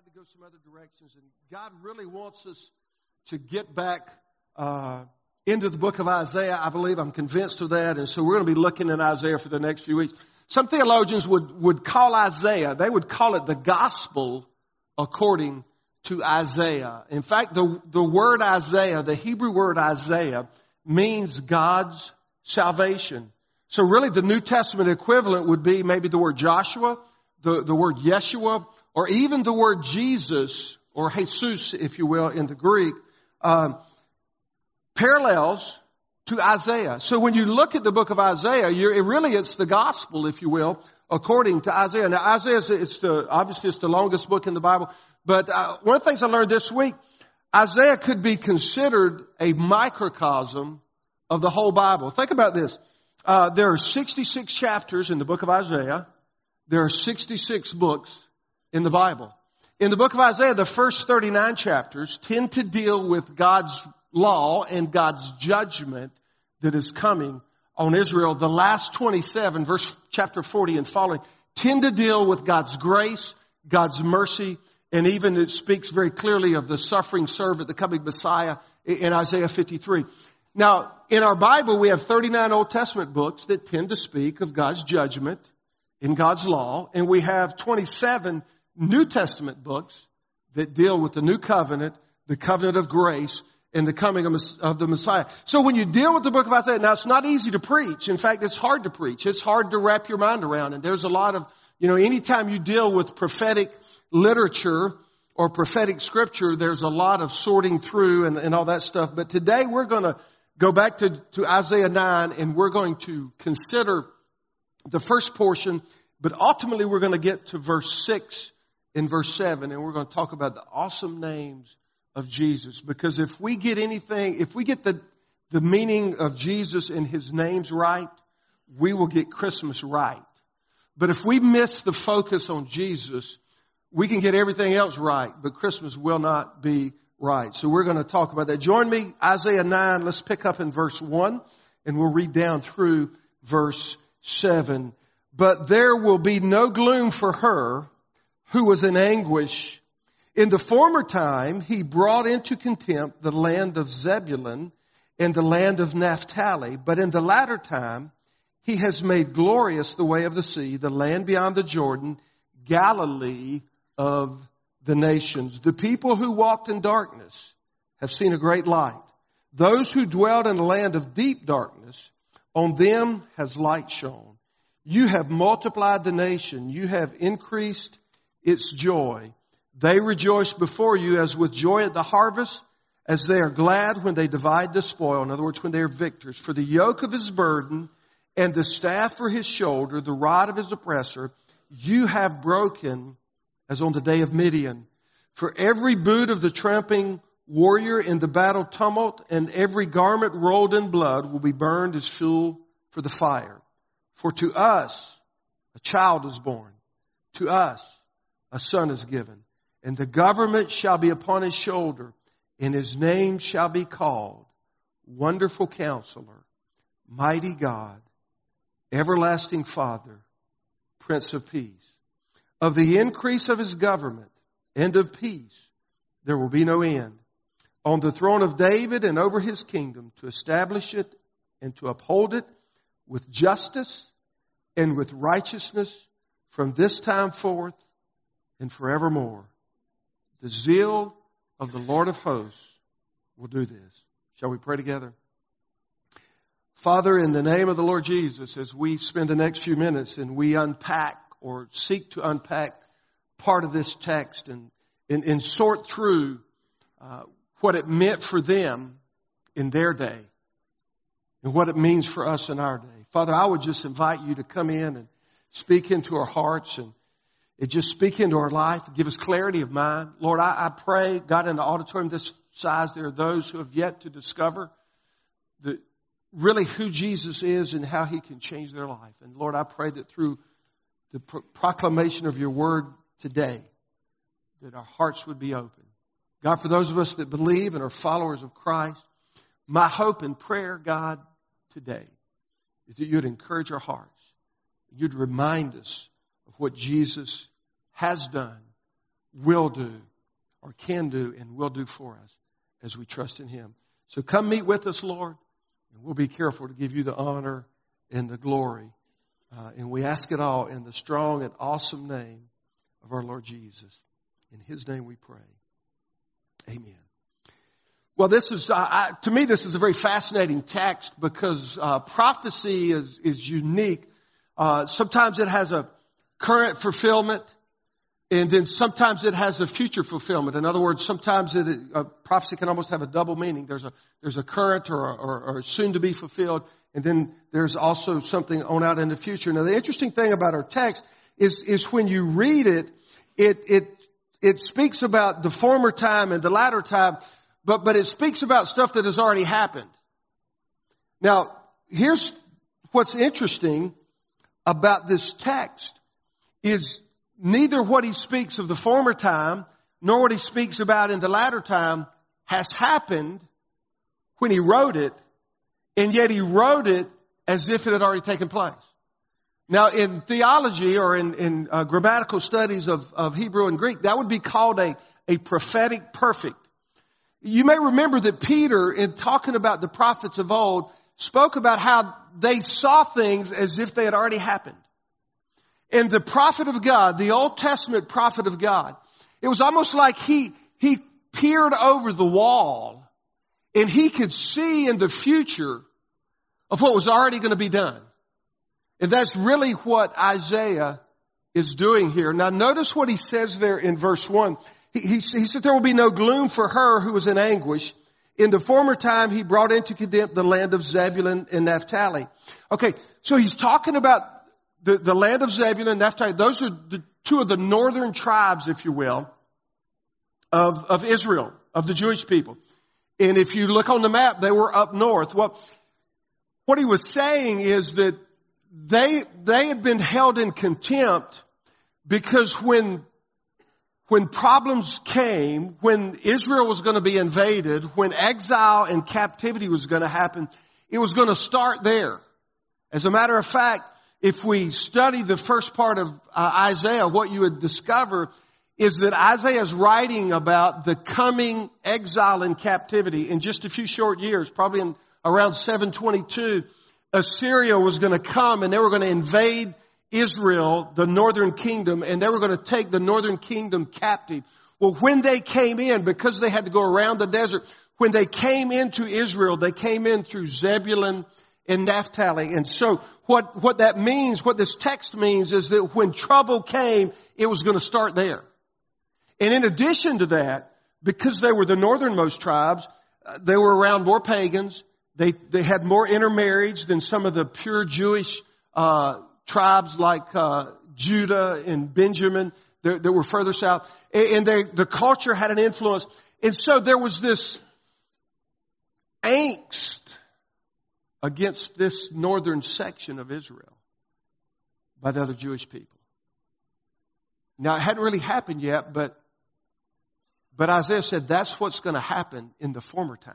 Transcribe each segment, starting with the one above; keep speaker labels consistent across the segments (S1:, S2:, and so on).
S1: tried to go some other directions, and God really wants us to get back into the book of Isaiah. I believe, I'm convinced of that, and so we're going to be looking at Isaiah for the next few weeks. Some theologians would call Isaiah, they would call it the gospel according to Isaiah. In fact, the word Isaiah, the Hebrew word Isaiah, means God's salvation. So really the New Testament equivalent would be maybe the word Joshua, the word Yeshua, or even the word Jesus, or Jesus, if you will, in the Greek, parallels to Isaiah. So when you look at the book of Isaiah, it's the gospel, if you will, according to Isaiah. Now Isaiah, obviously it's the longest book in the Bible, but one of the things I learned this week, Isaiah could be considered a microcosm of the whole Bible. Think about this. There are 66 chapters in the book of Isaiah. There are 66 books in the Bible. In the book of Isaiah, the first 39 chapters tend to deal with God's law and God's judgment that is coming on Israel. The last 27, chapter 40 and following, tend to deal with God's grace, God's mercy, and even it speaks very clearly of the suffering servant, the coming Messiah in Isaiah 53. Now, in our Bible, we have 39 Old Testament books that tend to speak of God's judgment in God's law, and we have 27 New Testament books that deal with the new covenant, the covenant of grace, and the coming of the Messiah. So when you deal with the book of Isaiah, now it's not easy to preach. In fact, it's hard to preach. It's hard to wrap your mind around. And there's a lot of, anytime you deal with prophetic literature or prophetic scripture, there's a lot of sorting through and all that stuff. But today we're going to go back to Isaiah 9, and we're going to consider the first portion, but ultimately we're going to get to verse 6 and verse 7, and we're going to talk about the awesome names of Jesus. Because if we get the meaning of Jesus and His names right, we will get Christmas right. But if we miss the focus on Jesus, we can get everything else right, but Christmas will not be right. So we're going to talk about that. Join me, Isaiah 9. Let's pick up in verse 1, and we'll read down through verse 7. But there will be no gloom for her who was in anguish. In the former time, He brought into contempt the land of Zebulun and the land of Naphtali. But in the latter time, He has made glorious the way of the sea, the land beyond the Jordan, Galilee of the nations. The people who walked in darkness have seen a great light. Those who dwelled in a land of deep darkness, on them has light shone. You have multiplied the nation. You have increased its joy. They rejoice before you as with joy at the harvest, as they are glad when they divide the spoil. In other words, when they are victors. For the yoke of His burden and the staff for His shoulder, the rod of His oppressor, you have broken as on the day of Midian. For every boot of the tramping warrior in the battle tumult and every garment rolled in blood will be burned as fuel for the fire. For to us a child is born, to us a son is given, and the government shall be upon His shoulder, and His name shall be called Wonderful Counselor, Mighty God, Everlasting Father, Prince of Peace. Of the increase of His government and of peace there will be no end. On the throne of David and over His kingdom, to establish it and to uphold it with justice and with righteousness from this time forth and forevermore. The zeal of the Lord of hosts will do this. Shall we pray together? Father, in the name of the Lord Jesus, as we spend the next few minutes and we unpack or seek to unpack part of this text and sort through what it meant for them in their day and what it means for us in our day. Father, I would just invite you to come in and speak into our hearts and just speak into our life, give us clarity of mind. Lord, I pray, God, in the auditorium this size, there are those who have yet to discover really who Jesus is and how He can change their life. And Lord, I pray that through the proclamation of your word today, that our hearts would be open. God, for those of us that believe and are followers of Christ, my hope and prayer, God, today is that you'd encourage our hearts. You'd remind us of what Jesus has done, will do or can do and will do for us as we trust in Him. So come meet with us, Lord, and we'll be careful to give you the honor and the glory. And we ask it all in the strong and awesome name of our Lord Jesus. In His name we pray. Amen. Well, this is, to me, this is a very fascinating text because prophecy is unique. Sometimes it has a current fulfillment, and then sometimes it has a future fulfillment. In other words, sometimes prophecy can almost have a double meaning. There's a current or soon to be fulfilled, and then there's also something on out in the future. Now, the interesting thing about our text is when you read it, it speaks about the former time and the latter time, but it speaks about stuff that has already happened. Now, here's what's interesting about this text is neither what he speaks of the former time nor what he speaks about in the latter time has happened when he wrote it, and yet he wrote it as if it had already taken place. Now, in theology or in grammatical studies of Hebrew and Greek, that would be called a prophetic perfect. You may remember that Peter, in talking about the prophets of old, spoke about how they saw things as if they had already happened. And the prophet of God, the Old Testament prophet of God, it was almost like he peered over the wall and he could see in the future of what was already going to be done. And that's really what Isaiah is doing here. Now notice what he says there in verse 1. He said there will be no gloom for her who was in anguish. In the former time he brought into contempt the land of Zebulun and Naphtali. Okay, so he's talking about the land of Zebulun and Naphtali. Those are the two of the northern tribes, if you will, of Israel, of the Jewish people. And if you look on the map, they were up north. Well, what he was saying is that they had been held in contempt because when problems came, when Israel was going to be invaded, when exile and captivity was going to happen, it was going to start there. As a matter of fact, if we study the first part of Isaiah, what you would discover is that Isaiah is writing about the coming exile and captivity in just a few short years, probably in around 722. Assyria was going to come and they were going to invade Israel, the northern kingdom, and they were going to take the northern kingdom captive. Well, when they came in, because they had to go around the desert, when they came into Israel, they came in through Zebulun and Naphtali. And so what that means, what this text means is that when trouble came, it was going to start there. And in addition to that, because they were the northernmost tribes, they were around more pagans. They had more intermarriage than some of the pure Jewish tribes like Judah and Benjamin that were further south. And the culture had an influence. And so there was this angst against this northern section of Israel by the other Jewish people. Now, it hadn't really happened yet, but Isaiah said that's what's going to happen in the former times.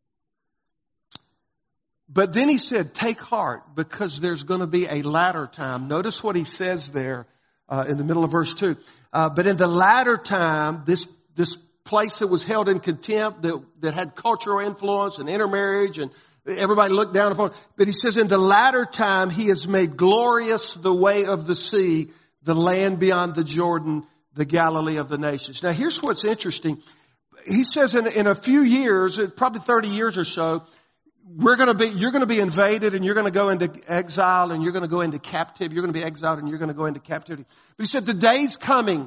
S1: But then he said, take heart, because there's going to be a latter time. Notice what he says there in the middle of verse 2. But in the latter time, this place that was held in contempt, that had cultural influence and intermarriage, and everybody looked down upon it. But he says, in the latter time, he has made glorious the way of the sea, the land beyond the Jordan, the Galilee of the nations. Now, here's what's interesting. He says in a few years, probably 30 years or so, you're going to be invaded and you're going to go into exile and you're going to go into captivity. You're going to be exiled and you're going to go into captivity. But he said, the day's coming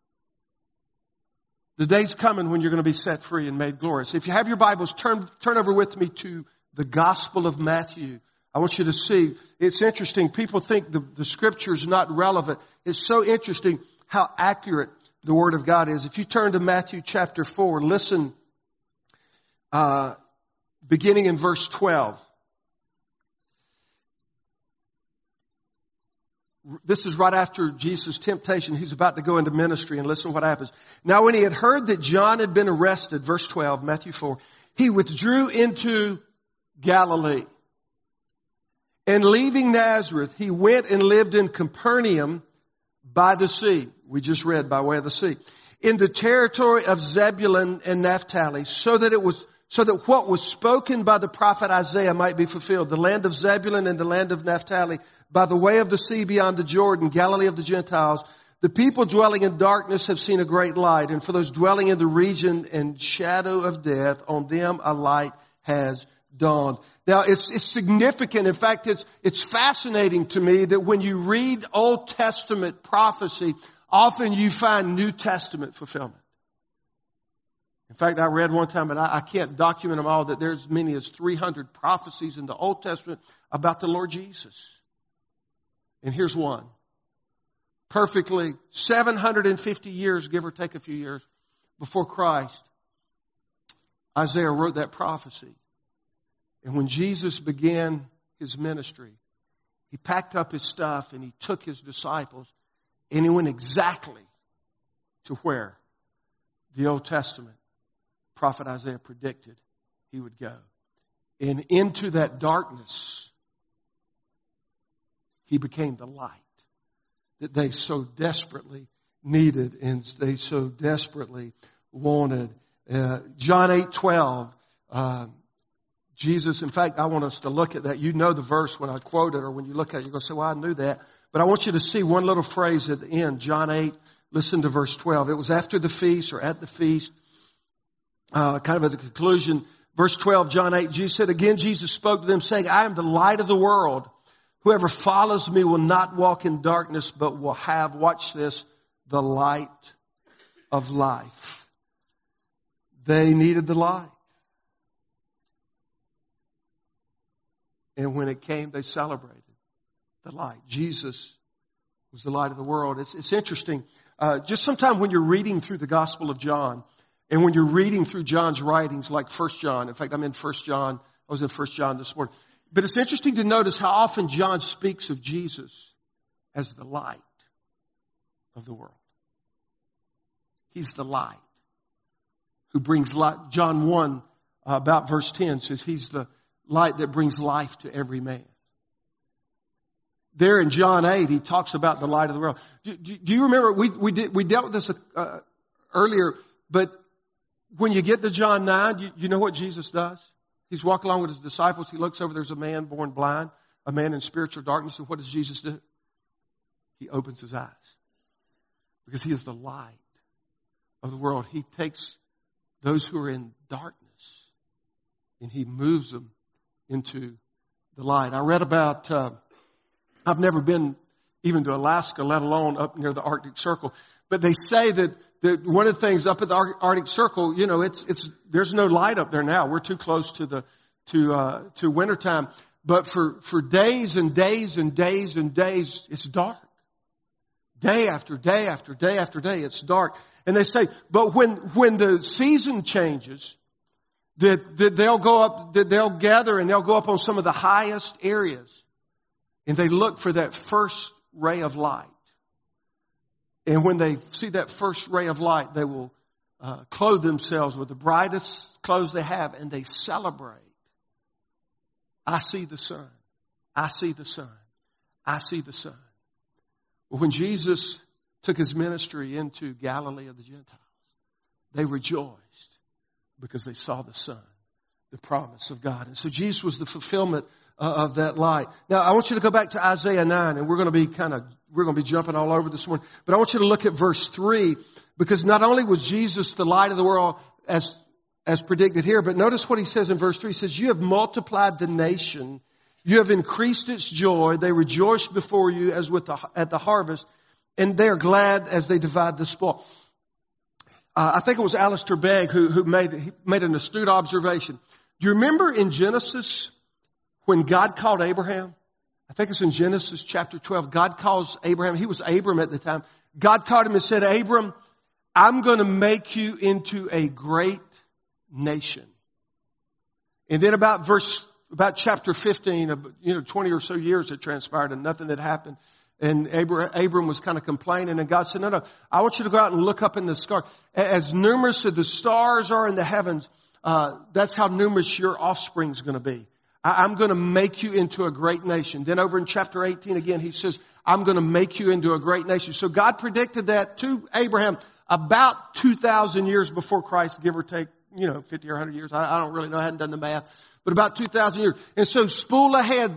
S1: when you're going to be set free and made glorious. If you have your Bibles, turn over with me to the Gospel of Matthew. I want you to see, it's interesting. People think the scripture is not relevant. It's so interesting how accurate the Word of God is. If you turn to Matthew chapter 4, listen, beginning in verse 12. This is right after Jesus' temptation. He's about to go into ministry, and listen what happens. Now when he had heard that John had been arrested, verse 12, Matthew 4, he withdrew into Galilee. And leaving Nazareth, he went and lived in Capernaum by the sea. We just read by way of the sea. in the territory of Zebulun and Naphtali, so that what was spoken by the prophet Isaiah might be fulfilled. The land of Zebulun and the land of Naphtali, by the way of the sea beyond the Jordan, Galilee of the Gentiles. The people dwelling in darkness have seen a great light, and for those dwelling in the region and shadow of death, on them a light has dawned. Now, it's significant. In fact, it's fascinating to me that when you read Old Testament prophecy, often you find New Testament fulfillment. In fact, I read one time, and I can't document them all, that there's as many as 300 prophecies in the Old Testament about the Lord Jesus. And here's one. Perfectly 750 years, give or take a few years, before Christ, Isaiah wrote that prophecy. And when Jesus began his ministry, he packed up his stuff and he took his disciples and he went exactly to where the Old Testament prophet Isaiah predicted he would go. And into that darkness, he became the light that they so desperately needed and they so desperately wanted. John 8:12, Jesus, in fact, I want us to look at that. You know the verse when I quote it, or when you look at it, you're going to say, well, I knew that. But I want you to see one little phrase at the end, John 8, listen to verse 12. It was after the feast or at the feast, kind of at the conclusion. Verse 12, John 8, Jesus said, again, Jesus spoke to them saying, I am the light of the world. Whoever follows me will not walk in darkness, but will have, watch this, the light of life. They needed the light. And when it came, they celebrated the light. Jesus was the light of the world. It's interesting. Just sometime when you're reading through the Gospel of John, and when you're reading through John's writings, like 1 John. In fact, I'm in 1 John. I was in 1 John this morning. But it's interesting to notice how often John speaks of Jesus as the light of the world. He's the light who brings light. John 1, about verse 10, says he's the light that brings life to every man. There in John 8, he talks about the light of the world. Do you remember, we dealt with this earlier, but when you get to John 9, you know what Jesus does? He's walking along with his disciples. He looks over, there's a man born blind, a man in spiritual darkness. And what does Jesus do? He opens his eyes because he is the light of the world. He takes those who are in darkness and he moves them into the light. I read about, I've never been even to Alaska, let alone up near the Arctic Circle, but they say that one of the things up at the Arctic Circle, you know, there's no light up there now. We're too close to wintertime. But for days and days and days and days, it's dark. Day after day after day after day, it's dark. And they say, but when the season changes, that they'll go up, that they'll gather and they'll go up on some of the highest areas. And they look for that first ray of light. And when they see that first ray of light, they will clothe themselves with the brightest clothes they have, and they celebrate. I see the sun. I see the sun. I see the sun. Well, when Jesus took his ministry into Galilee of the Gentiles, they rejoiced because they saw the sun, the promise of God. And so Jesus was the fulfillment of that light. Now, I want you to go back to Isaiah 9, and we're going to be jumping all over this morning. But I want you to look at verse 3, because not only was Jesus the light of the world as predicted here, but notice what he says in verse 3. He says, you have multiplied the nation. You have increased its joy. They rejoice before you as at the harvest, and they are glad as they divide the spoil. I think it was Alistair Begg who made an astute observation. Do you remember in Genesis when God called Abraham? I think it's in Genesis chapter 12. God calls Abraham. He was Abram at the time. God called him and said, Abram, I'm going to make you into a great nation. And then about chapter 15, 20 or so years had transpired and nothing had happened. And Abram was kind of complaining, and God said, no, I want you to go out and look up in the sky. As numerous as the stars are in the heavens, that's how numerous your offspring is going to be. I'm going to make you into a great nation. Then over in chapter 18 again, he says, I'm going to make you into a great nation. So God predicted that to Abraham about 2,000 years before Christ, give or take, 50 or 100 years. I don't really know. I hadn't done the math. But about 2,000 years. And so spool ahead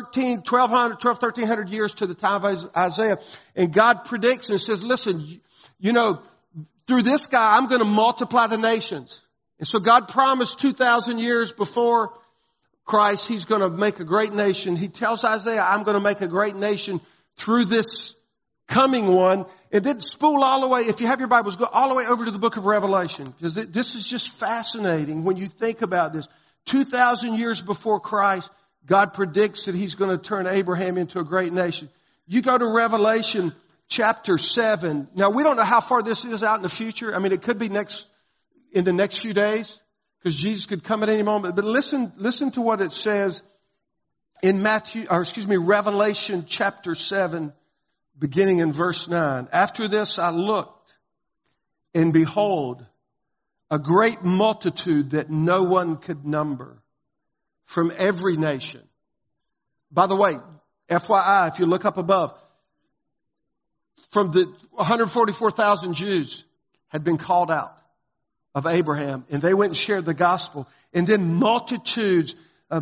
S1: 1,300 years to the time of Isaiah. And God predicts and says, listen, through this guy, I'm going to multiply the nations. And so God promised 2,000 years before Christ, He's going to make a great nation. He tells Isaiah, I'm going to make a great nation through this coming one. And then spool all the way, if you have your Bibles, go all the way over to the book of Revelation. Because this is just fascinating when you think about this. 2,000 years before Christ, God predicts that He's going to turn Abraham into a great nation. You go to Revelation chapter 7. Now, we don't know how far this is out in the future. I mean, it could be in the next few days, because Jesus could come at any moment. But listen to what it says in Revelation chapter 7, beginning in verse 9. After this I looked, and behold, a great multitude that no one could number from every nation. By the way, FYI, if you look up above, from the 144,000 Jews had been called out of Abraham, and they went and shared the gospel. And then multitudes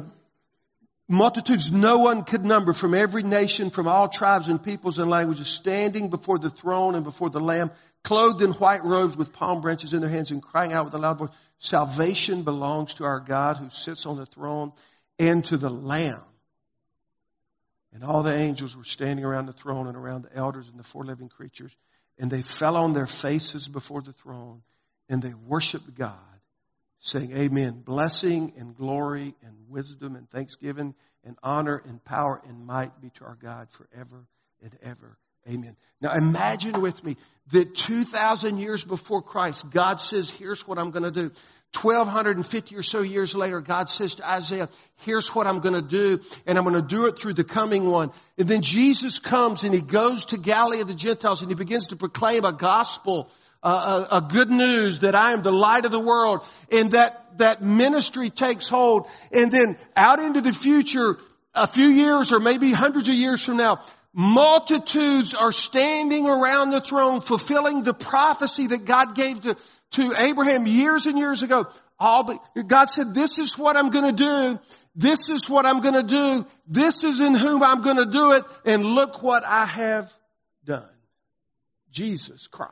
S1: no one could number from every nation, from all tribes and peoples and languages, standing before the throne and before the Lamb, clothed in white robes with palm branches in their hands, and crying out with a loud voice, salvation belongs to our God who sits on the throne and to the Lamb. And all the angels were standing around the throne and around the elders and the four living creatures. And they fell on their faces before the throne, and they worshiped God, saying, Amen. Blessing and glory and wisdom and thanksgiving and honor and power and might be to our God forever and ever. Amen. Now imagine with me that 2,000 years before Christ, God says, here's what I'm going to do. 1,250 or so years later, God says to Isaiah, here's what I'm going to do, and I'm going to do it through the coming one. And then Jesus comes and He goes to Galilee of the Gentiles, and He begins to proclaim a gospel, a good news that I am the light of the world, and that ministry takes hold. And then out into the future, a few years or maybe hundreds of years from now, multitudes are standing around the throne fulfilling the prophecy that God gave to Abraham years and years ago. God said, this is what I'm going to do. This is what I'm going to do. This is in whom I'm going to do it. And look what I have done. Jesus Christ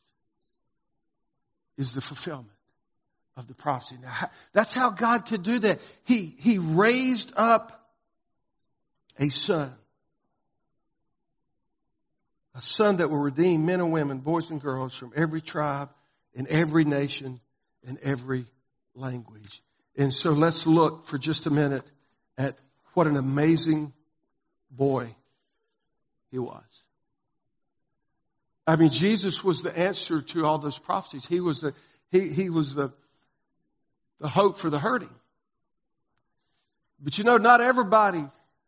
S1: is the fulfillment of the prophecy. Now, that's how God could do that. He raised up a son that will redeem men and women, boys and girls from every tribe and every nation and every language. And so let's look for just a minute at what an amazing boy He was. I mean, Jesus was the answer to all those prophecies. He was the hope for the hurting. But not everybody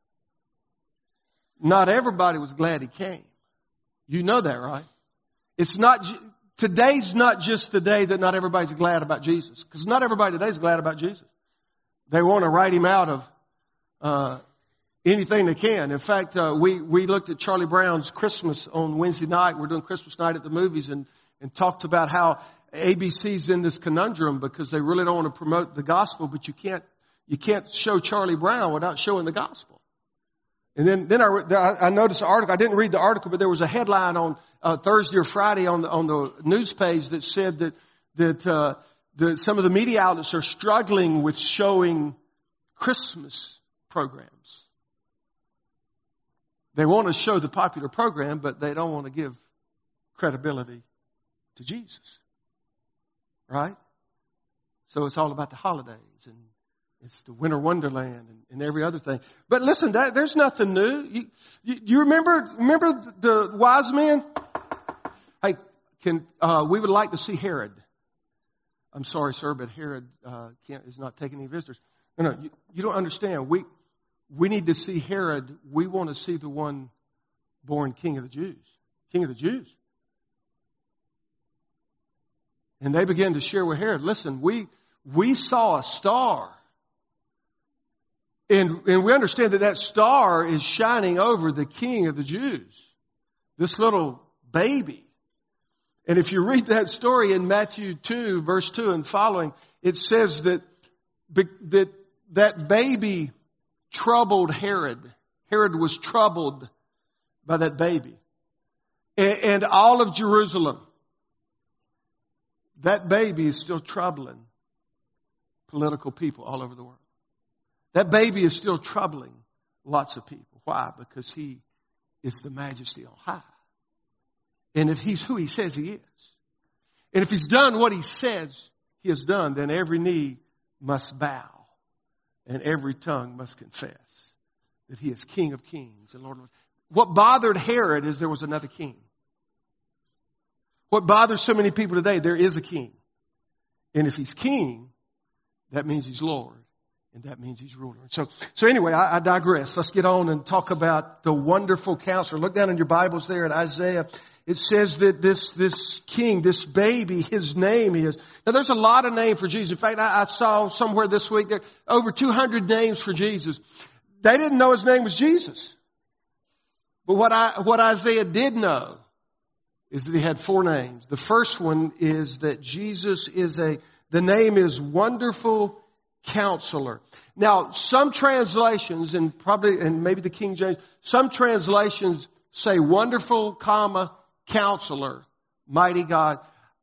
S1: was glad He came. You know that, right? Today's not just the day that not everybody's glad about Jesus. Because not everybody today is glad about Jesus. They want to write Him out of anything they can. In fact, we looked at Charlie Brown's Christmas on Wednesday night. We're doing Christmas night at the movies, and talked about how ABC's in this conundrum because they really don't want to promote the gospel, but you can't show Charlie Brown without showing the gospel. And then I noticed an article. I didn't read the article, but there was a headline on Thursday or Friday on the news page that said that some of the media outlets are struggling with showing Christmas programs. They want to show the popular program, but they don't want to give credibility to Jesus. Right? So it's all about the holidays, and it's the winter wonderland and every other thing. But listen, there's nothing new. You remember the wise men? Hey, we would like to see Herod. I'm sorry, sir, but Herod is not taking any visitors. No, you don't understand. We need to see Herod. We want to see the one born King of the Jews. King of the Jews. And they began to share with Herod, listen, we saw a star And we understand that star is shining over the King of the Jews, this little baby. And if you read that story in Matthew 2, verse 2 and following, it says that baby troubled Herod. Herod was troubled by that baby. And all of Jerusalem. That baby is still troubling political people all over the world. That baby is still troubling lots of people. Why? Because he is the majesty on high. And if he's who he says he is, and if he's done what he says he has done, then every knee must bow and every tongue must confess that he is King of kings and Lord of lords. What bothered Herod is there was another king. What bothers so many people today, there is a king. And if he's king, that means he's Lord. And that means he's ruler. So anyway, I digress. Let's get on and talk about the wonderful counselor. Look down in your Bibles there at Isaiah. It says that this king, this baby, his name is. Now there's a lot of names for Jesus. In fact, I saw somewhere this week there over 200 names for Jesus. They didn't know his name was Jesus. But what Isaiah did know is that he had 4 names. The first one is that Jesus is the name is Wonderful Counselor. Now, some translations, and maybe the King James, some translations say Wonderful, Counselor, Mighty God.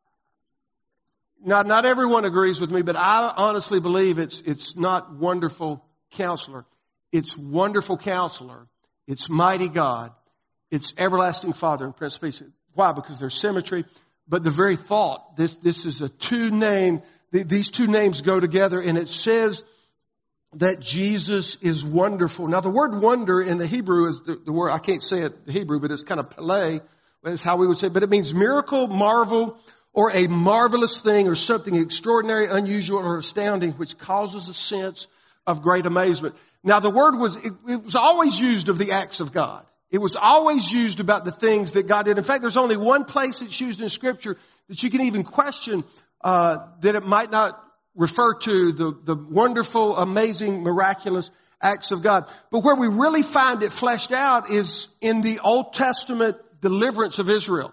S1: Not everyone agrees with me, but I honestly believe it's not Wonderful Counselor. It's Wonderful Counselor. It's Mighty God. It's Everlasting Father and Prince of Peace. Why? Because there's symmetry. But the very thought, this is a 2 name. These 2 names go together, and it says that Jesus is wonderful. Now, the word wonder in the Hebrew is the word, I can't say it the Hebrew, but it's kind of pele. That's how we would say it. But it means miracle, marvel, or a marvelous thing, or something extraordinary, unusual, or astounding, which causes a sense of great amazement. Now, the word it was always used of the acts of God. It was always used about the things that God did. In fact, there's only one place it's used in Scripture that you can even question that it might not refer to the wonderful, amazing, miraculous acts of God. But where we really find it fleshed out is in the Old Testament deliverance of Israel.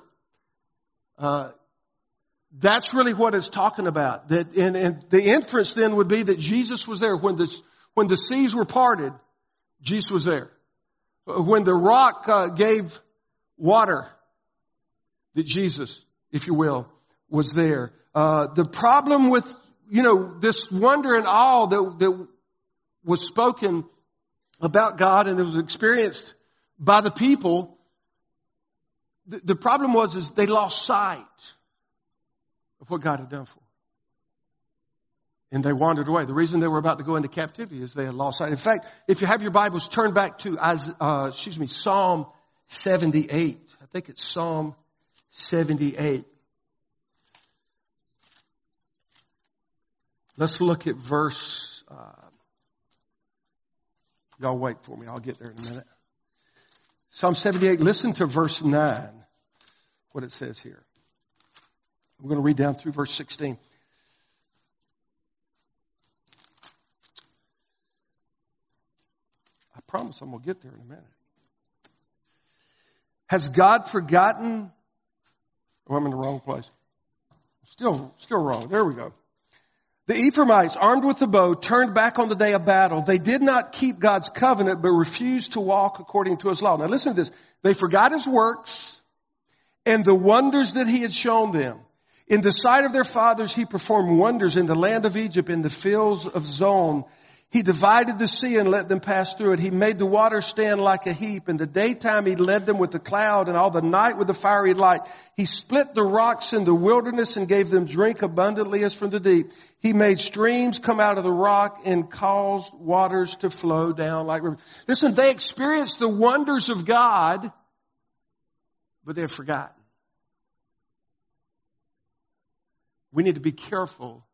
S1: That's really what it's talking about. That, and the inference then would be that Jesus was there when the seas were parted. Jesus was there. When the rock gave water, that Jesus, if you will, was there. The problem with, this wonder and awe that was spoken about God and it was experienced by the people, the problem is they lost sight of what God had done for them. And they wandered away. The reason they were about to go into captivity is they had lost sight. In fact, if you have your Bibles, turn back to Psalm 78. I think it's Psalm 78. Let's look at verse, y'all wait for me. I'll get there in a minute. Psalm 78, listen to verse 9, what it says here. We're going to read down through verse 16. I promise I'm going to get there in a minute. Has God forgotten? Oh, I'm in the wrong place. Still wrong. There we go. The Ephraimites, armed with the bow, turned back on the day of battle. They did not keep God's covenant, but refused to walk according to his law. Now listen to this. They forgot his works and the wonders that he had shown them. In the sight of their fathers, he performed wonders in the land of Egypt, in the fields of Zon. He divided the sea and let them pass through it. He made the water stand like a heap. In the daytime, he led them with the cloud, and all the night with the fiery light. He split the rocks in the wilderness and gave them drink abundantly as from the deep. He made streams come out of the rock and caused waters to flow down like rivers. Listen, they experienced the wonders of God, but they're forgotten. We need to be careful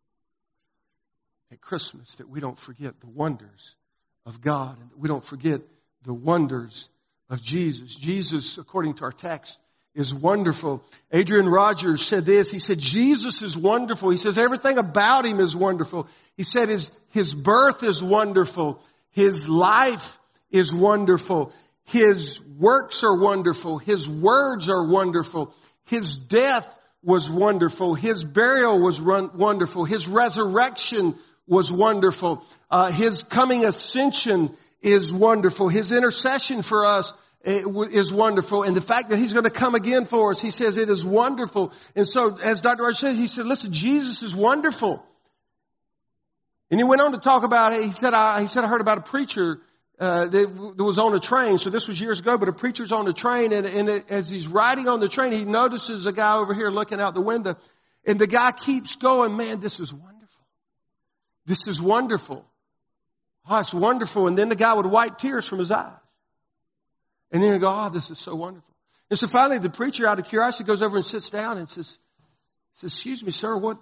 S1: at Christmas that we don't forget the wonders of God and that we don't forget the wonders of Jesus. Jesus, according to our text, is wonderful. Adrian Rogers said this. He said, Jesus is wonderful. He says everything about him is wonderful. He said his birth is wonderful. His life is wonderful. His works are wonderful. His words are wonderful. His death was wonderful. His burial was wonderful. His resurrection was wonderful. His coming ascension is wonderful. His intercession for us is wonderful. And the fact that He's going to come again for us, He says it is wonderful. And so, as Dr. Rogers said, he said, listen, Jesus is wonderful. And he went on to talk about it. He said, I heard about a preacher that was on a train. So this was years ago, but a preacher's on a train, and as he's riding on the train, he notices a guy over here looking out the window, and the guy keeps going, man, this is wonderful. This is wonderful. Oh, it's wonderful. And then the guy would wipe tears from his eyes. And then he'd go, oh, this is so wonderful. And so finally the preacher, out of curiosity, goes over and sits down and says, excuse me, sir, what?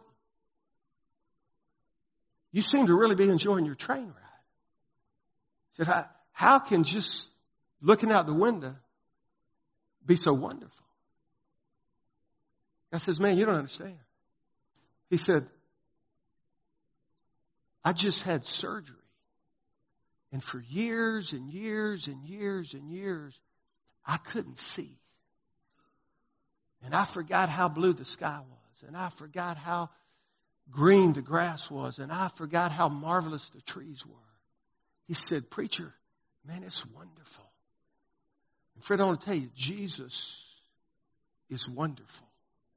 S1: You seem to really be enjoying your train ride. He said, how can just looking out the window be so wonderful? I says, man, you don't understand. He said, I just had surgery. And for years and years and years and years, I couldn't see. And I forgot how blue the sky was. And I forgot how green the grass was. And I forgot how marvelous the trees were. He said, preacher, man, it's wonderful. And Fred, I want to tell you, Jesus is wonderful.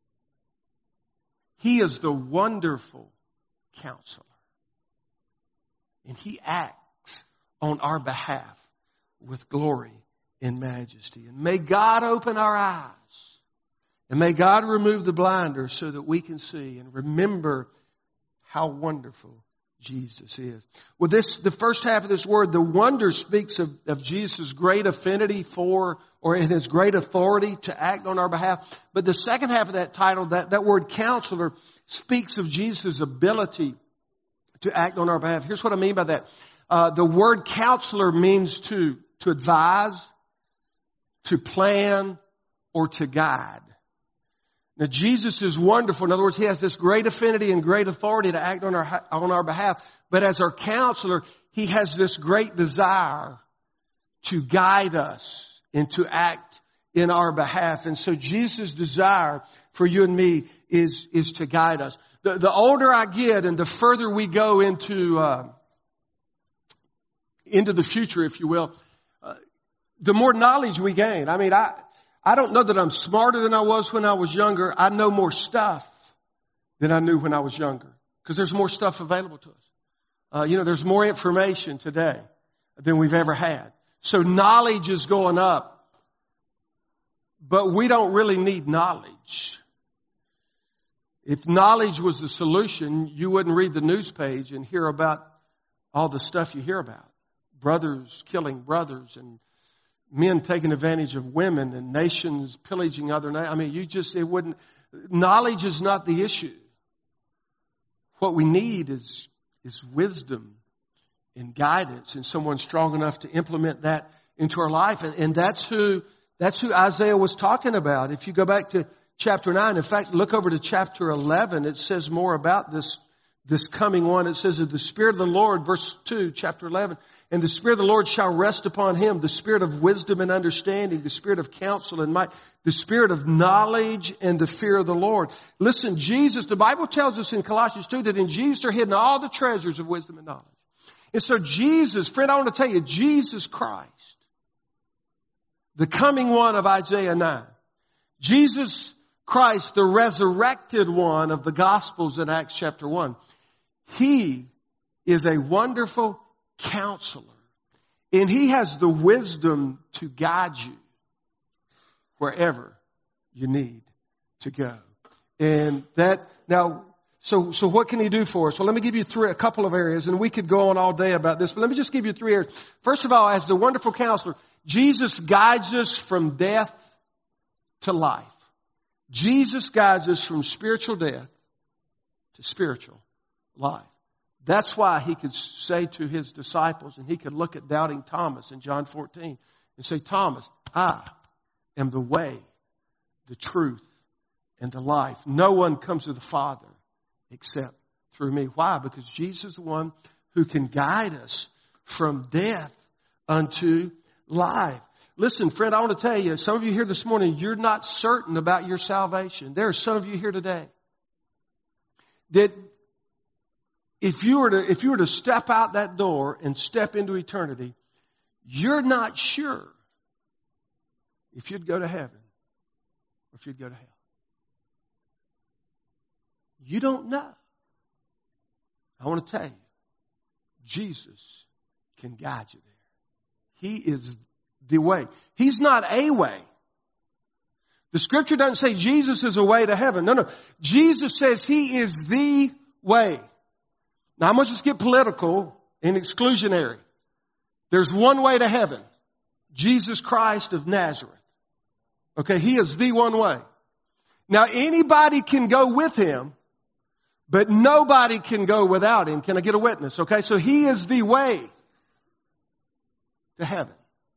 S1: He is the wonderful counselor. And He acts on our behalf with glory and majesty. And may God open our eyes. And may God remove the blinders so that we can see and remember how wonderful Jesus is. Well, the first half of this word, the wonder, speaks of Jesus' great affinity for, or in His great authority to act on our behalf. But the second half of that title, that word counselor, speaks of Jesus' ability to act on our behalf. Here's what I mean by that. The word counselor means to advise, to plan, or to guide. Now, Jesus is wonderful. In other words, He has this great affinity and great authority to act on our behalf. But as our counselor, He has this great desire to guide us and to act in our behalf. And so Jesus' desire for you and me is to guide us. The older I get and the further we go into the future, if you will, the more knowledge we gain. I mean, I don't know that I'm smarter than I was when I was younger. I know more stuff than I knew when I was younger because there's more stuff available to us. There's more information today than we've ever had. So knowledge is going up, but we don't really need knowledge. If knowledge was the solution, you wouldn't read the news page and hear about all the stuff you hear about. Brothers killing brothers and men taking advantage of women and nations pillaging other nations. I mean, knowledge is not the issue. What we need is wisdom and guidance and someone strong enough to implement that into our life. And that's who Isaiah was talking about. If you go back to chapter 9, in fact, look over to chapter 11, it says more about this coming one. It says that the Spirit of the Lord, verse 2, chapter 11, and the Spirit of the Lord shall rest upon Him, the Spirit of wisdom and understanding, the Spirit of counsel and might, the Spirit of knowledge and the fear of the Lord. Listen, Jesus, the Bible tells us in Colossians 2 that in Jesus are hidden all the treasures of wisdom and knowledge. And so Jesus, friend, I want to tell you, Jesus Christ, the coming one of Isaiah 9, Jesus Christ, the resurrected one of the Gospels in Acts chapter 1, He is a wonderful counselor. And He has the wisdom to guide you wherever you need to go. And so what can He do for us? Well, let me give you a couple of areas, and we could go on all day about this, but let me just give you 3 areas. First of all, as the wonderful counselor, Jesus guides us from death to life. Jesus guides us from spiritual death to spiritual life. That's why He could say to His disciples, and He could look at doubting Thomas in John 14 and say, Thomas, I am the way, the truth, and the life. No one comes to the Father except through me. Why? Because Jesus is the one who can guide us from death unto life. Listen, friend, I want to tell you, some of you here this morning, you're not certain about your salvation. There are some of you here today that if you were to step out that door and step into eternity, you're not sure if you'd go to heaven or if you'd go to hell. You don't know. I want to tell you, Jesus can guide you there. He is the way. He's not a way. The scripture doesn't say Jesus is a way to heaven. No. Jesus says He is the way. Now I'm going to just get political and exclusionary. There's one way to heaven. Jesus Christ of Nazareth. Okay, He is the one way. Now anybody can go with Him, but nobody can go without Him. Can I get a witness? Okay, so He is the way to heaven.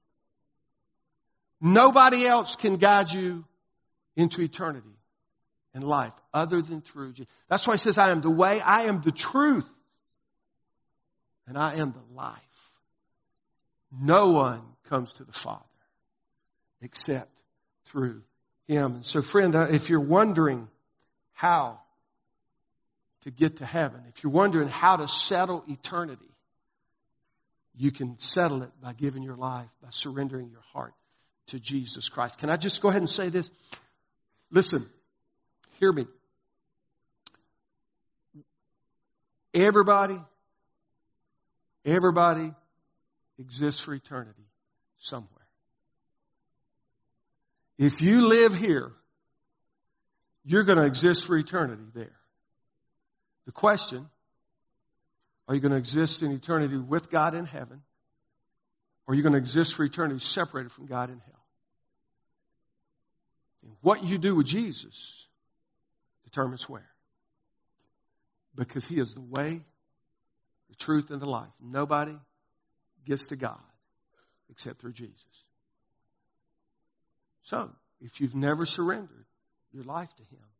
S1: Nobody else can guide you into eternity and life other than through Jesus. That's why He says, I am the way, I am the truth, and I am the life. No one comes to the Father except through Him. And so, friend, if you're wondering how to get to heaven, if you're wondering how to settle eternity, you can settle it by giving your life, by surrendering your heart to Jesus Christ. Can I just go ahead and say this? Listen, hear me. Everybody exists for eternity somewhere. If you live here, you're going to exist for eternity there. The question, are you going to exist in eternity with God in heaven? Or are you going to exist for eternity separated from God in hell? And what you do with Jesus determines where. Because He is the way, the truth, and the life. Nobody gets to God except through Jesus. So, if you've never surrendered your life to Him,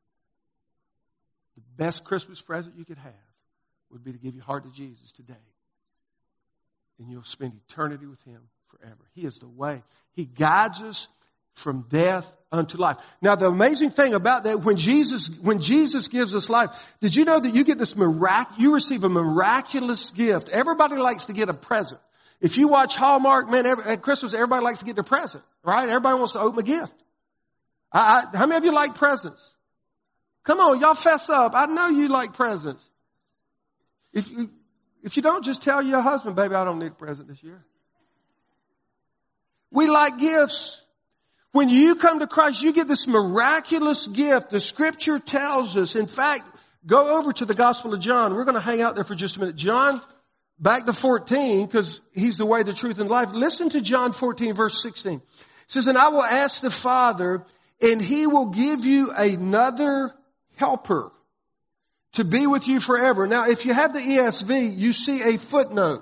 S1: the best Christmas present you could have would be to give your heart to Jesus today. And you'll spend eternity with Him forever. He is the way. He guides us from death unto life. Now, the amazing thing about that, when Jesus gives us life, did you know that you get this you receive a miraculous gift? Everybody likes to get a present. If you watch Hallmark, man, at Christmas, everybody likes to get their present, right? Everybody wants to open a gift. How many of you like presents? Come on, y'all fess up. I know you like presents. If you don't, just tell your husband, baby, I don't need a present this year. We like gifts. When you come to Christ, you get this miraculous gift. The scripture tells us. In fact, go over to the Gospel of John. We're going to hang out there for just a minute. John, back to 14, because He's the way, the truth, and life. Listen to John 14, verse 16. It says, and I will ask the Father, and He will give you another helper to be with you forever. Now, if you have the ESV, you see a footnote.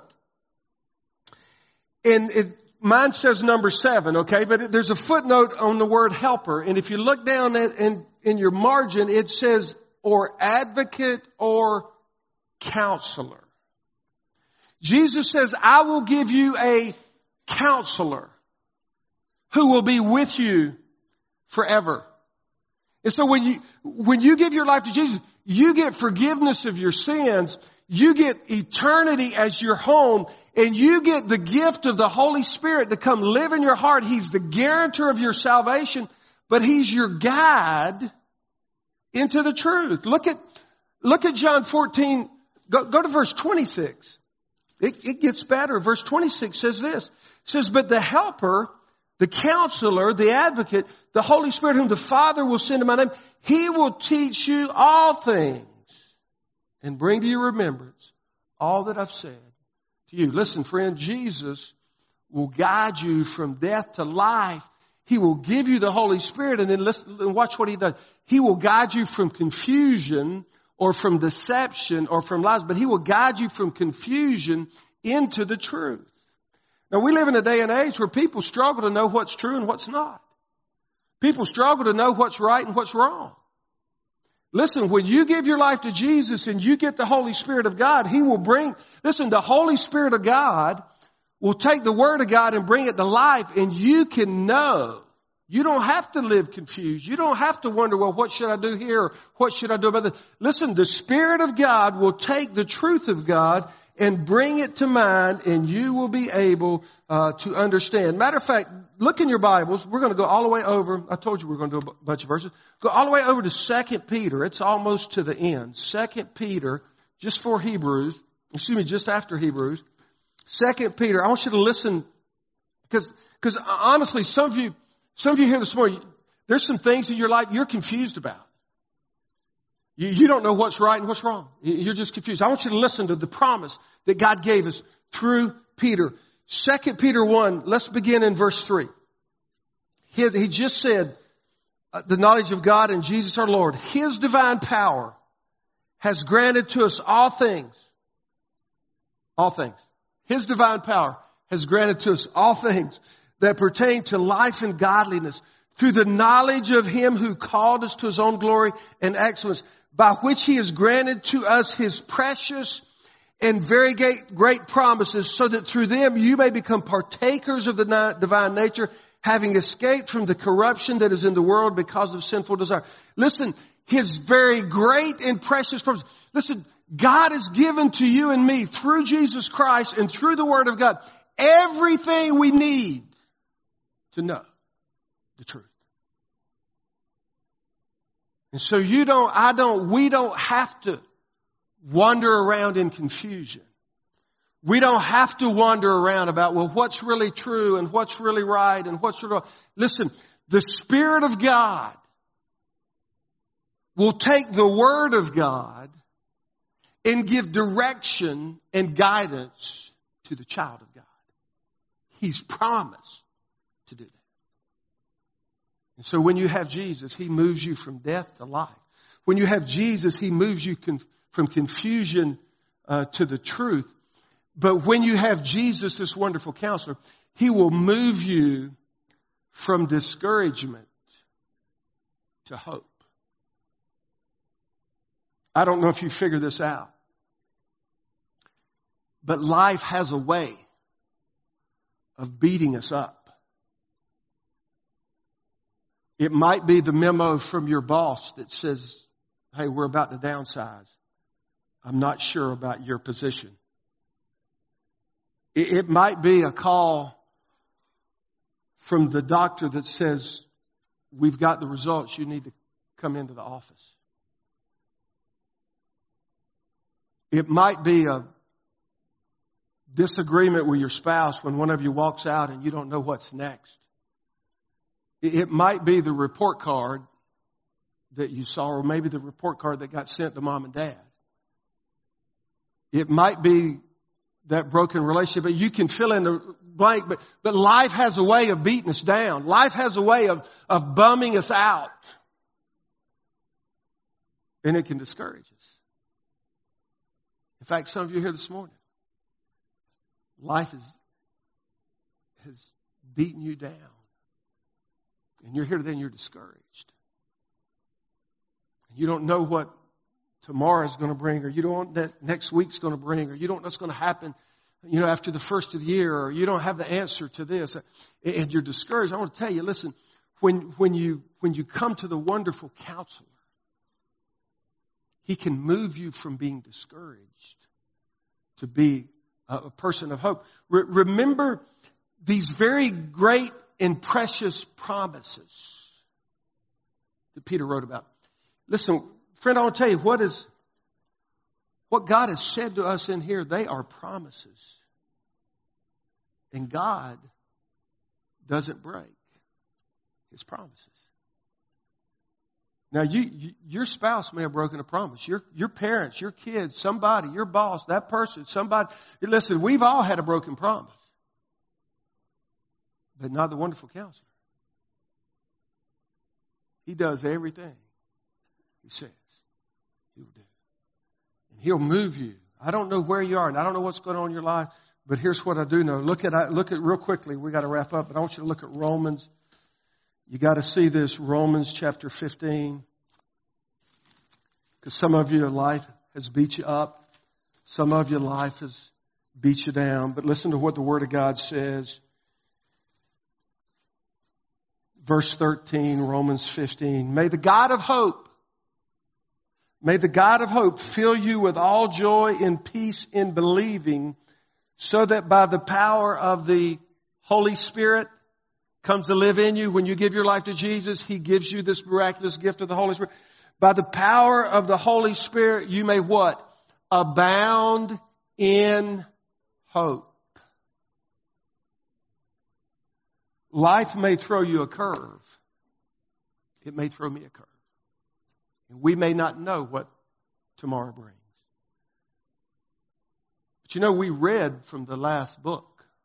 S1: And mine says number 7, okay? But there's a footnote on the word helper. And if you look down in your margin, it says, or advocate or counselor. Jesus says, I will give you a counselor who will be with you forever. And so when you give your life to Jesus, you get forgiveness of your sins. You get eternity as your home. And you get the gift of the Holy Spirit to come live in your heart. He's the guarantor of your salvation, but He's your guide into the truth. Look at John 14. Go to verse 26. It gets better. Verse 26 says this. It says, but the helper, the counselor, the advocate, the Holy Spirit whom the Father will send in my name, He will teach you all things and bring to your remembrance all that I've said to you. Listen, friend, Jesus will guide you from death to life. He will give you the Holy Spirit, and then listen and watch what He does. He will guide you from confusion or from deception or from lies, but He will guide you from confusion into the truth. Now, we live in a day and age where people struggle to know what's true and what's not. People struggle to know what's right and what's wrong. Listen, when you give your life to Jesus and you get the Holy Spirit of God, He will the Holy Spirit of God will take the Word of God and bring it to life, and you can know. You don't have to live confused. You don't have to wonder, well, what should I do here? What should I do about this? Listen, the Spirit of God will take the truth of God and bring it to mind, and you will be able to understand. Matter of fact, look in your Bibles. We're going to go all the way over. I told you we're going to do a bunch of verses. Go all the way over to 2 Peter. It's almost to the end. 2 Peter, just after Hebrews. 2 Peter, I want you to listen, because honestly, some of you here this morning, there's some things in your life you're confused about. You don't know what's right and what's wrong. You're just confused. I want you to listen to the promise that God gave us through Peter. 2 Peter 1, let's begin in verse 3. He just said, the knowledge of God and Jesus our Lord, His divine power has granted to us all things. All things. His divine power has granted to us all things that pertain to life and godliness through the knowledge of Him who called us to His own glory and excellence, by which He has granted to us His precious and very great promises, so that through them you may become partakers of the divine nature, having escaped from the corruption that is in the world because of sinful desire. Listen, His very great and precious promises. Listen, God has given to you and me through Jesus Christ and through the Word of God everything we need to know the truth. And so we don't have to wander around in confusion. We don't have to wander around about, well, what's really true and what's really right and what's really wrong. Listen, the Spirit of God will take the Word of God and give direction and guidance to the child of God. He's promised to do that. And so when you have Jesus, He moves you from death to life. When you have Jesus, He moves you from confusion to the truth. But when you have Jesus, this wonderful counselor, He will move you from discouragement to hope. I don't know if you figure this out, but life has a way of beating us up. It might be the memo from your boss that says, hey, we're about to downsize. I'm not sure about your position. It might be a call from the doctor that says, we've got the results. You need to come into the office. It might be a disagreement with your spouse when one of you walks out and you don't know what's next. It might be the report card that you saw, or maybe the report card that got sent to mom and dad. It might be that broken relationship, but you can fill in the blank, but life has a way of beating us down. Life has a way of bumming us out. And it can discourage us. In fact, some of you here this morning, life has beaten you down. And you're here today and you're discouraged. You don't know what tomorrow is going to bring, or you don't know what that next week's going to bring, or you don't know what's going to happen, after the first of the year, or you don't have the answer to this, and you're discouraged. I want to tell you, listen, when you come to the wonderful counselor, He can move you from being discouraged to be a person of hope. Remember these very great and precious promises that Peter wrote about. Listen, friend, I want to tell you what God has said to us in here. They are promises. And God doesn't break His promises. Now, your spouse may have broken a promise. Your parents, your kids, somebody, your boss, that person, somebody. Listen, we've all had a broken promise. But not the wonderful counselor. He does everything He says He will do. And He'll move you. I don't know where you are, and I don't know what's going on in your life, but here's what I do know. Look at real quickly. We got to wrap up, but I want you to look at Romans. You got to see this, Romans chapter 15. Because some of your life has beat you up. Some of your life has beat you down. But listen to what the Word of God says. Verse 13, Romans 15. May the God of hope fill you with all joy and peace in believing, so that by the power of the Holy Spirit comes to live in you. When you give your life to Jesus, He gives you this miraculous gift of the Holy Spirit. By the power of the Holy Spirit, you may what? Abound in hope. Life may throw you a curve. It may throw me a curve. And we may not know what tomorrow brings. But you know, we read from the last book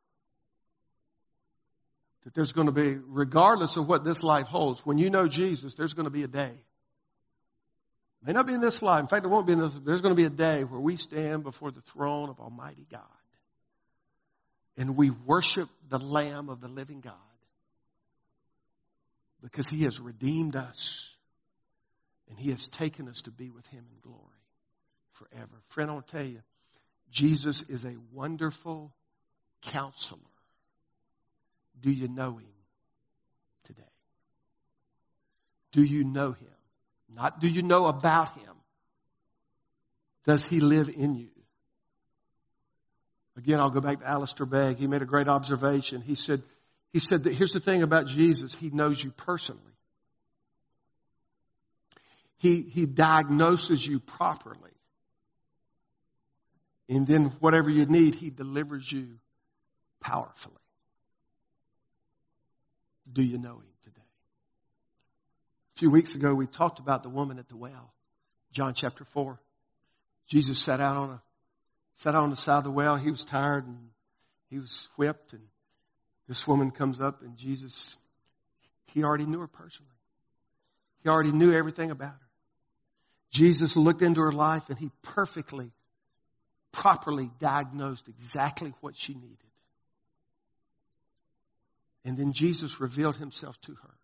S1: that there's going to be, regardless of what this life holds, when you know Jesus, there's going to be a day. It may not be in this life. In fact, it won't be in this. There's going to be a day where we stand before the throne of Almighty God. And we worship the Lamb of the living God. Because He has redeemed us. And He has taken us to be with Him in glory forever. Friend, I want to tell you, Jesus is a wonderful counselor. Do you know Him today? Do you know Him? Not do you know about Him. Does He live in you? Again, I'll go back to Alistair Begg. He made a great observation. He said that here's the thing about Jesus. He knows you personally. He diagnoses you properly. And then whatever you need, He delivers you powerfully. Do you know Him today? A few weeks ago, we talked about the woman at the well. John chapter 4. Jesus sat on the side of the well. He was tired and he was whipped. And this woman comes up, and Jesus, He already knew her personally. He already knew everything about her. Jesus looked into her life, and He properly diagnosed exactly what she needed. And then Jesus revealed Himself to her.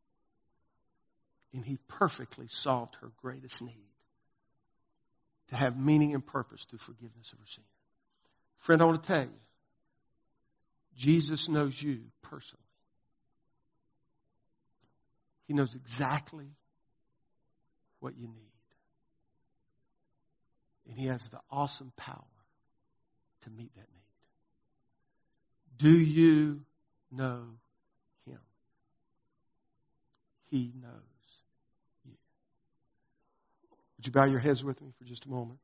S1: And He perfectly solved her greatest need. To have meaning and purpose through forgiveness of her sin. Friend, I want to tell you, Jesus knows you personally. He knows exactly what you need. And He has the awesome power to meet that need. Do you know Him? He knows you. Would you bow your heads with me for just a moment?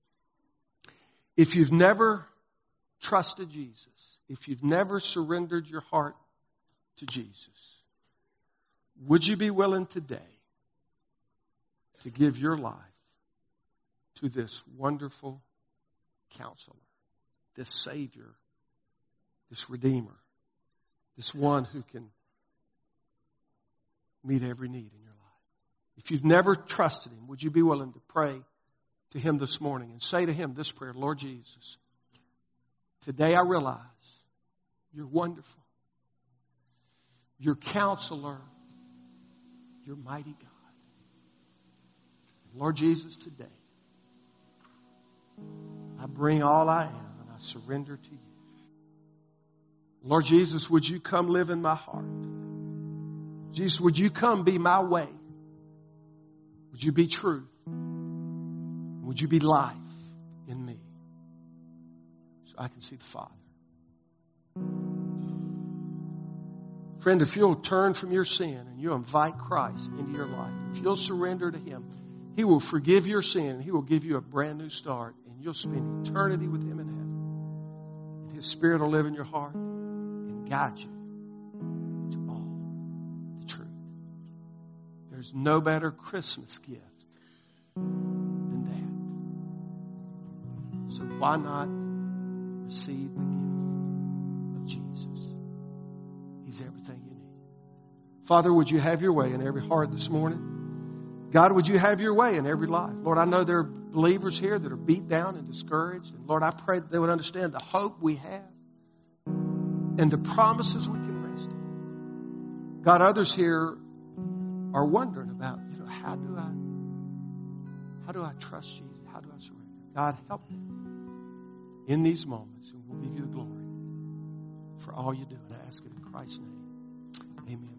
S1: If you've never trusted Jesus, if you've never surrendered your heart to Jesus, would you be willing today to give your life to this wonderful counselor, this Savior, this Redeemer, this one who can meet every need in your life? If you've never trusted Him, would you be willing to pray to Him this morning and say to Him this prayer: Lord Jesus, today I realize You're wonderful. You're Counselor. You're Mighty God. Lord Jesus, today I bring all I am and I surrender to You. Lord Jesus, would You come live in my heart? Jesus, would You come be my way? Would You be truth? Would You be life in me so I can see the Father? Friend, if you'll turn from your sin and you'll invite Christ into your life, if you'll surrender to Him, He will forgive your sin and He will give you a brand new start, and you'll spend eternity with Him in heaven. And His Spirit will live in your heart and guide you to all the truth. There's no better Christmas gift than that. So why not receive the gift of Jesus? He's everything you need. Father, would You have Your way in every heart this morning? God, would You have Your way in every life? Lord, I know there are believers here that are beat down and discouraged. And Lord, I pray that they would understand the hope we have and the promises we can rest in. God, others here are wondering about, how do How do I trust Jesus? How do I surrender? God, help me in these moments, and we'll give you the glory for all you do. And I ask it in Christ's name. Amen.